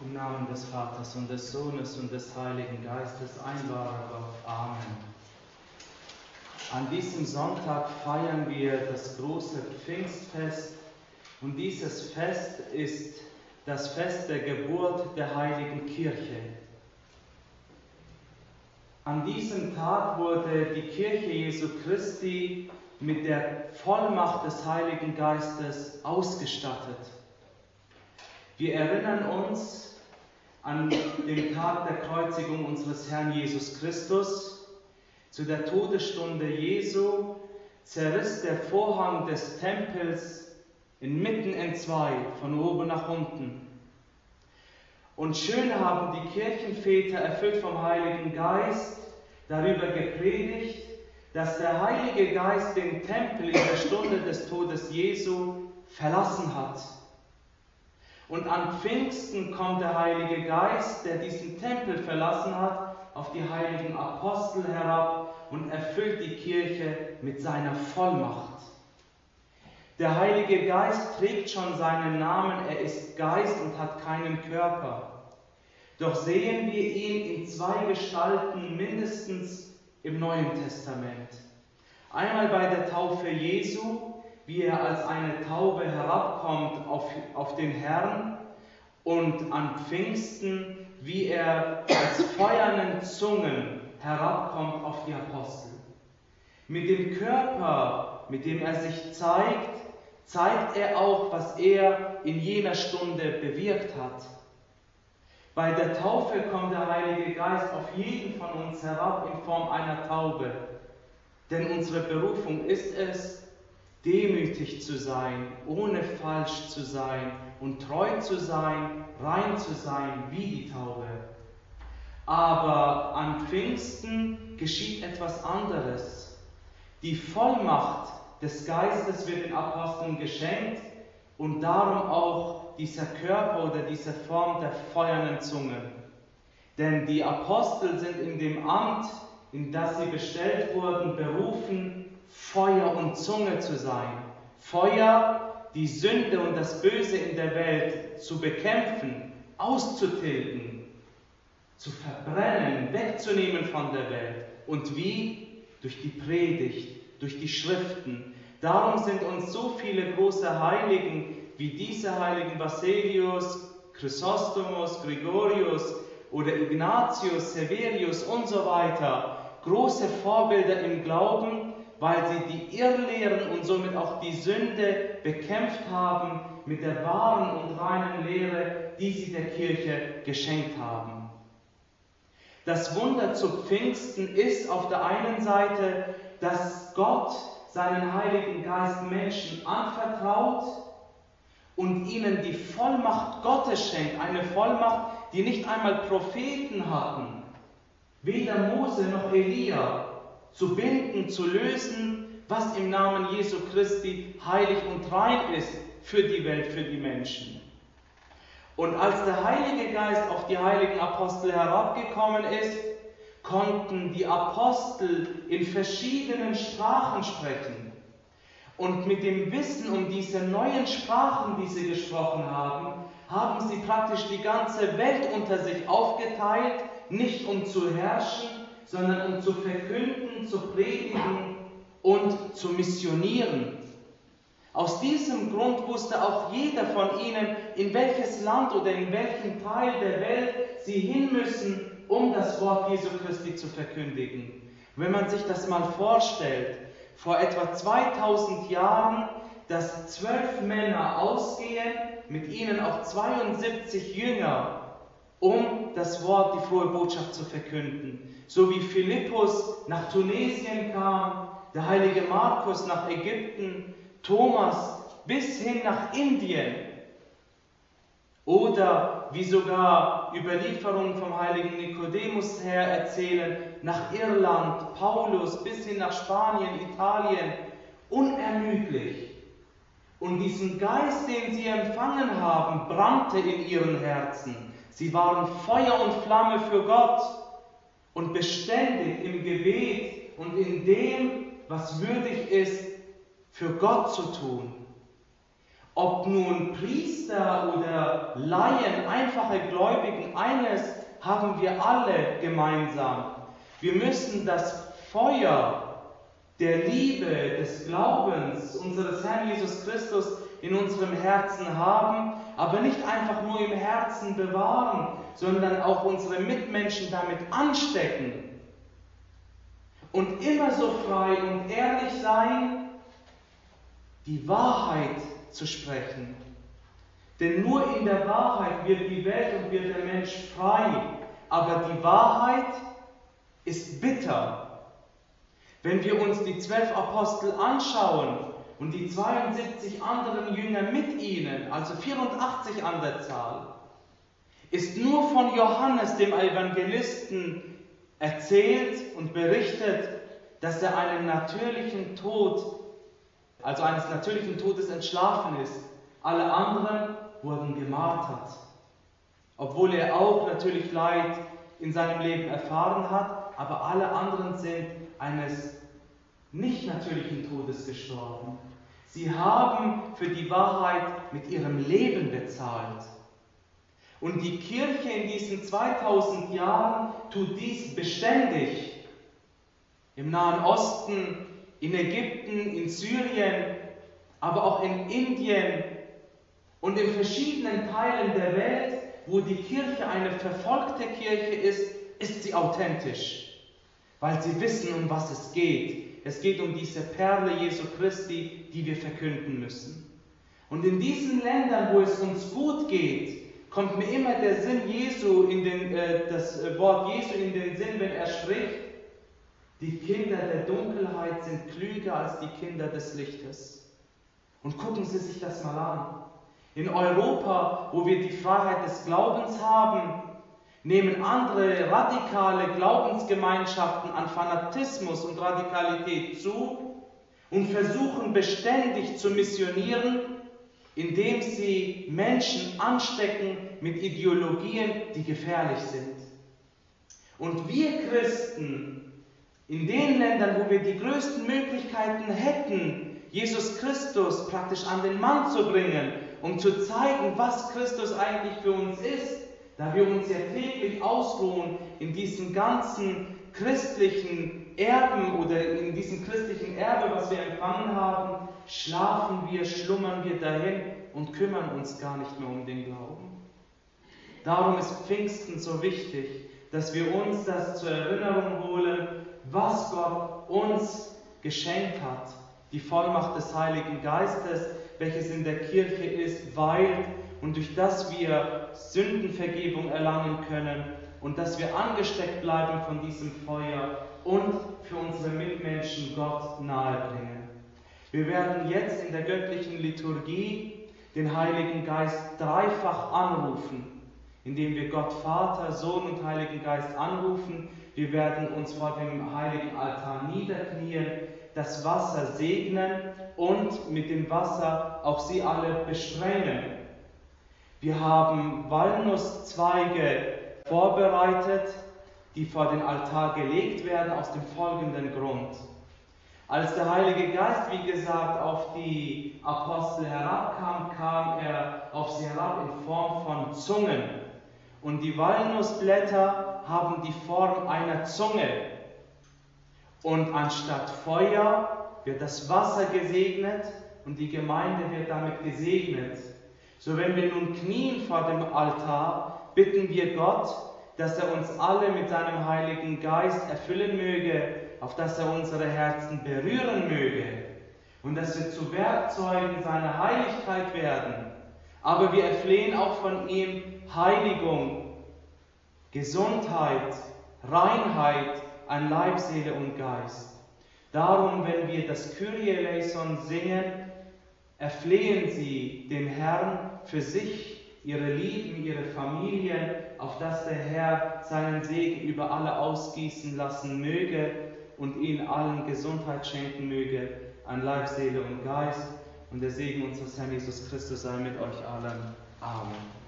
Im Namen des Vaters und des Sohnes und des Heiligen Geistes, ein wahrer Gott. Amen. An diesem Sonntag feiern wir das große Pfingstfest und dieses Fest ist das Fest der Geburt der Heiligen Kirche. An diesem Tag wurde die Kirche Jesu Christi mit der Vollmacht des Heiligen Geistes ausgestattet. Wir erinnern uns an den Tag der Kreuzigung unseres Herrn Jesus Christus. Zu der Todesstunde Jesu zerriss der Vorhang des Tempels inmitten entzwei, von oben nach unten. Und schön haben die Kirchenväter, erfüllt vom Heiligen Geist, darüber gepredigt, dass der Heilige Geist den Tempel in der Stunde des Todes Jesu verlassen hat. Und an Pfingsten kommt der Heilige Geist, der diesen Tempel verlassen hat, auf die heiligen Apostel herab und erfüllt die Kirche mit seiner Vollmacht. Der Heilige Geist trägt schon seinen Namen, er ist Geist und hat keinen Körper. Doch sehen wir ihn in zwei Gestalten mindestens im Neuen Testament. Einmal bei der Taufe Jesu, wie er als eine Taube herabkommt auf den Herrn, und an Pfingsten, wie er als feuernden Zungen herabkommt auf die Apostel. Mit dem Körper, mit dem er sich zeigt, zeigt er auch, was er in jener Stunde bewirkt hat. Bei der Taufe kommt der Heilige Geist auf jeden von uns herab in Form einer Taube. Denn unsere Berufung ist es, demütig zu sein, ohne falsch zu sein und treu zu sein, rein zu sein wie die Taube. Aber an Pfingsten geschieht etwas anderes. Die Vollmacht des Geistes wird den Aposteln geschenkt und darum auch dieser Körper oder diese Form der feuernden Zunge. Denn die Apostel sind in dem Amt, in das sie bestellt wurden, berufen, Feuer und Zunge zu sein. Feuer, die Sünde und das Böse in der Welt zu bekämpfen, auszutilgen, zu verbrennen, wegzunehmen von der Welt. Und wie? Durch die Predigt, durch die Schriften. Darum sind uns so viele große Heiligen, wie diese Heiligen Basilius, Chrysostomus, Gregorius oder Ignatius, Severius und so weiter, große Vorbilder im Glauben, weil sie die Irrlehren und somit auch die Sünde bekämpft haben mit der wahren und reinen Lehre, die sie der Kirche geschenkt haben. Das Wunder zu Pfingsten ist auf der einen Seite, dass Gott seinen Heiligen Geist Menschen anvertraut und ihnen die Vollmacht Gottes schenkt, eine Vollmacht, die nicht einmal Propheten hatten, weder Mose noch Elia, zu binden, zu lösen, was im Namen Jesu Christi heilig und rein ist für die Welt, für die Menschen. Und als der Heilige Geist auf die heiligen Apostel herabgekommen ist, konnten die Apostel in verschiedenen Sprachen sprechen. Und mit dem Wissen um diese neuen Sprachen, die sie gesprochen haben, haben sie praktisch die ganze Welt unter sich aufgeteilt, nicht um zu herrschen, sondern um zu verkünden, zu predigen und zu missionieren. Aus diesem Grund wusste auch jeder von ihnen, in welches Land oder in welchen Teil der Welt sie hin müssen, um das Wort Jesu Christi zu verkündigen. Wenn man sich das mal vorstellt, vor etwa 2000 Jahren, dass 12 Männer ausgehen, mit ihnen auch 72 Jünger, um das Wort, die frohe Botschaft zu verkünden. So wie Philippus nach Tunesien kam, der heilige Markus nach Ägypten, Thomas bis hin nach Indien. Oder wie sogar Überlieferungen vom heiligen Nikodemus her erzählen, nach Irland, Paulus bis hin nach Spanien, Italien, unermüdlich. Und diesen Geist, den sie empfangen haben, brannte in ihren Herzen. Sie waren Feuer und Flamme für Gott und beständig im Gebet und in dem, was würdig ist, für Gott zu tun. Ob nun Priester oder Laien, einfache Gläubigen, eines haben wir alle gemeinsam. Wir müssen das Feuer der Liebe, des Glaubens unseres Herrn Jesus Christus in unserem Herzen haben, aber nicht einfach nur im Herzen bewahren, sondern auch unsere Mitmenschen damit anstecken. Und immer so frei und ehrlich sein, die Wahrheit zu sprechen. Denn nur in der Wahrheit wird die Welt und wird der Mensch frei. Aber die Wahrheit ist bitter. Wenn wir uns die 12 Apostel anschauen und die 72 anderen Jünger mit ihnen, also 84 an der Zahl, ist nur von Johannes, dem Evangelisten, erzählt und berichtet, dass er einen natürlichen Tod, also eines natürlichen Todes entschlafen ist. Alle anderen wurden gemartert. Obwohl er auch natürlich Leid in seinem Leben erfahren hat, aber alle anderen sind eines nicht natürlichen Todes gestorben. Sie haben für die Wahrheit mit ihrem Leben bezahlt. Und die Kirche in diesen 2000 Jahren tut dies beständig. Im Nahen Osten, in Ägypten, in Syrien, aber auch in Indien und in verschiedenen Teilen der Welt, wo die Kirche eine verfolgte Kirche ist sie authentisch, weil sie wissen, um was es geht. Es geht um diese Perle Jesu Christi, die wir verkünden müssen. Und in diesen Ländern, wo es uns gut geht, kommt mir immer der Sinn Jesu das Wort Jesu in den Sinn, wenn er spricht: Die Kinder der Dunkelheit sind klüger als die Kinder des Lichtes. Und gucken Sie sich das mal an. In Europa, wo wir die Freiheit des Glaubens haben, nehmen andere radikale Glaubensgemeinschaften an Fanatismus und Radikalität zu und versuchen beständig zu missionieren, indem sie Menschen anstecken mit Ideologien, die gefährlich sind. Und wir Christen, in den Ländern, wo wir die größten Möglichkeiten hätten, Jesus Christus praktisch an den Mann zu bringen, um zu zeigen, was Christus eigentlich für uns ist, da wir uns ja täglich ausruhen in diesem ganzen christlichen Erben oder in diesem christlichen Erbe, was wir empfangen haben, schlafen wir, schlummern wir dahin und kümmern uns gar nicht mehr um den Glauben. Darum ist Pfingsten so wichtig, dass wir uns das zur Erinnerung holen, was Gott uns geschenkt hat. Die Vollmacht des Heiligen Geistes, welches in der Kirche ist, weilt und durch das wir Sündenvergebung erlangen können und dass wir angesteckt bleiben von diesem Feuer und für unsere Mitmenschen Gott nahebringen. Wir werden jetzt in der göttlichen Liturgie den Heiligen Geist dreifach anrufen, indem wir Gott Vater, Sohn und Heiligen Geist anrufen. Wir werden uns vor dem heiligen Altar niederknien, das Wasser segnen und mit dem Wasser auch sie alle besprengen. Wir haben Walnusszweige vorbereitet, die vor den Altar gelegt werden, aus dem folgenden Grund. Als der Heilige Geist, wie gesagt, auf die Apostel herabkam, kam er auf sie herab in Form von Zungen. Und die Walnussblätter haben die Form einer Zunge. Und anstatt Feuer wird das Wasser gesegnet und die Gemeinde wird damit gesegnet. So, wenn wir nun knien vor dem Altar, bitten wir Gott, dass er uns alle mit seinem Heiligen Geist erfüllen möge, auf dass er unsere Herzen berühren möge und dass wir zu Werkzeugen seiner Heiligkeit werden. Aber wir erflehen auch von ihm Heiligung, Gesundheit, Reinheit an Leib, Seele und Geist. Darum, wenn wir das Kyrie eleison singen, erflehen Sie den Herrn für sich, Ihre Lieben, Ihre Familien, auf dass der Herr seinen Segen über alle ausgießen lassen möge und ihnen allen Gesundheit schenken möge an Leib, Seele und Geist. Und der Segen unseres Herrn Jesus Christus sei mit euch allen. Amen.